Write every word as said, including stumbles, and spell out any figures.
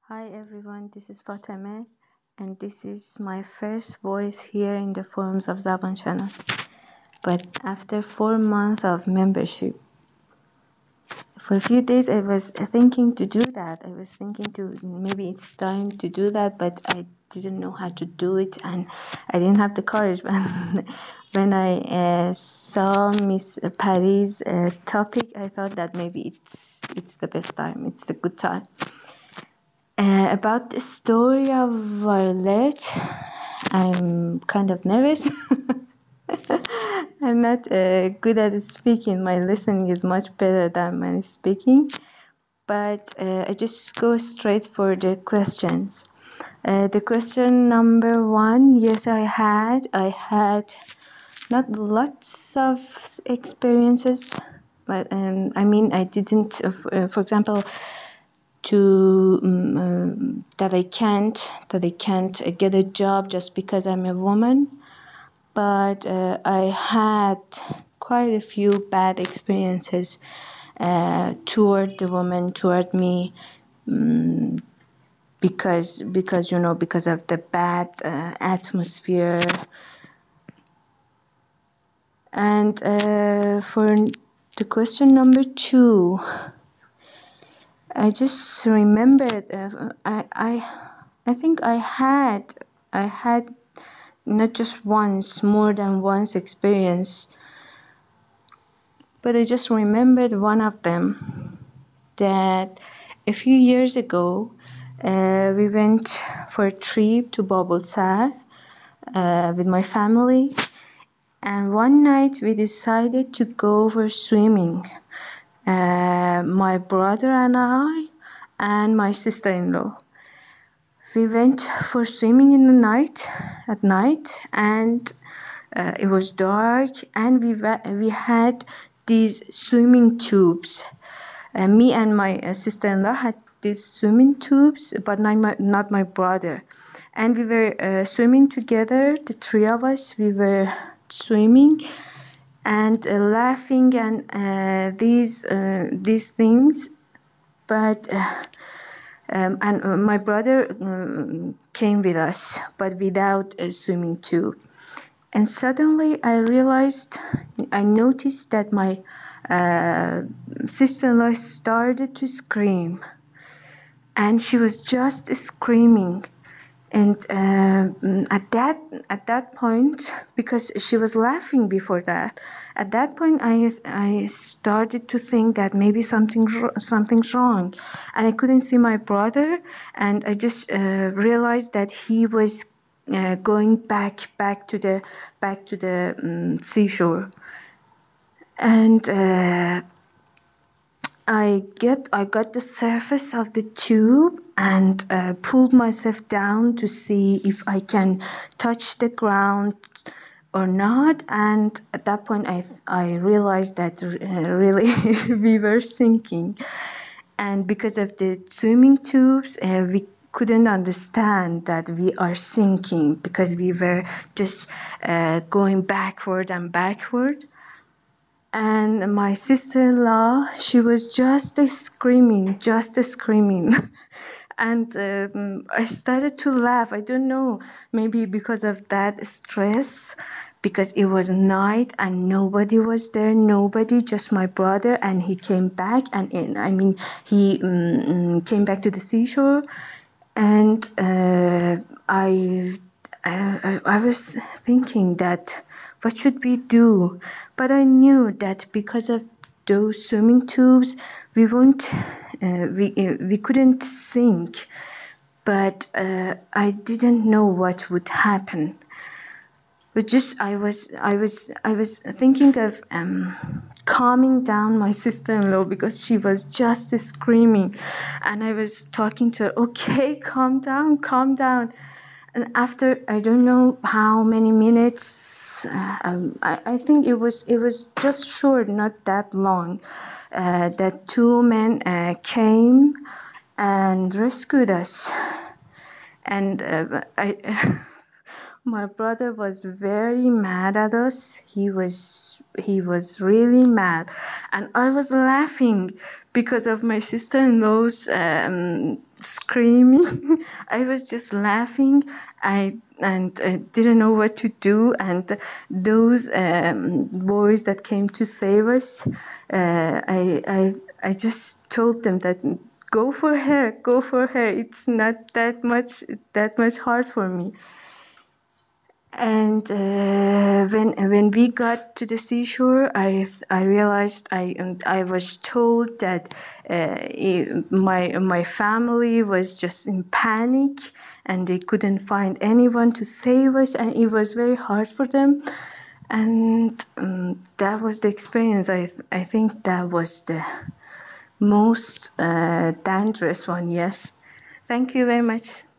Hi everyone, this is Fateme, and this is my first voice here in the forums of Zaban Shanas. But after four months of membership, for a few days I was thinking to do that. I was thinking to maybe it's time to do that, but I didn't know how to do it, and I didn't have the courage. When when I uh, saw Miss Pari's uh, topic, I thought that maybe it's it's the best time. It's the good time. Uh, about the story of Violet, I'm kind of nervous. I'm not uh, good at speaking. My listening is much better than my speaking. But uh, I just go straight for the questions. Uh, the question number one, yes, I had. I had not lots of experiences, but um, I mean, I didn't, uh, f- uh, for example, to um, um, that I can't that I can't uh, get a job just because I'm a woman, but uh, I had quite a few bad experiences uh, toward the woman, toward me, um, because because you know because of the bad uh, atmosphere. And uh, for the question number two, I just remembered. Uh, I I I think I had I had not just once, more than once experience, but I just remembered one of them. That a few years ago, uh, we went for a trip to Babelsar uh, with my family, and one night we decided to go for swimming. Uh, my brother and I, and my sister-in-law. We went for swimming in the night, at night, and uh, it was dark, and we we had these swimming tubes. Uh, me and my uh, sister-in-law had these swimming tubes, but not my not my brother. And we were uh, swimming together, the three of us. We were swimming and uh, laughing and uh, these uh, these things, but. Uh, um, and uh, my brother um, came with us, but without a swimming tube. And suddenly I realized, I noticed that my uh, sister-in-law started to scream. And she was just screaming. And uh, at that at that point, because she was laughing before that, at that point I I started to think that maybe something something's wrong, and I couldn't see my brother, and I just uh, realized that he was uh, going back back to the back to the um, seashore, and. Uh, I get I got the surface of the tube and uh, pulled myself down to see if I can touch the ground or not. And at that point, I I realized that uh, really we were sinking, and because of the swimming tubes, uh, we couldn't understand that we are sinking because we were just uh, going backward and backward. And my sister-in-law, she was just screaming, just screaming. And um, I started to laugh. I don't know, maybe because of that stress, because it was night and nobody was there, nobody, just my brother. And he came back, and in, I mean, he um, came back to the seashore. And uh, I, I, I was thinking that what should we do? But I knew that because of those swimming tubes, we won't, uh, we uh, we couldn't sink. But uh, I didn't know what would happen. But just I was I was I was thinking of um, calming down my sister-in-law because she was just screaming, and I was talking to her. Okay, calm down, calm down. And after I don't know how many minutes, uh, um, I, I think it was it was just short, not that long. Uh, that two men uh, came and rescued us, and uh, I. My brother was very mad at us. He was he was really mad, and I was laughing because of my sister-in-law's um, screaming. I was just laughing. I and I didn't know what to do. And those um, boys that came to save us, uh, I I I just told them that go for her, go for her. It's not that much that much hard for me. And uh, when when we got to the seashore, I I realized I um, I was told that uh, it- my my family was just in panic and they couldn't find anyone to save us, and it was very hard for them. And um, that was the experience. I I think that was the most uh, dangerous one. Yes. Thank you very much.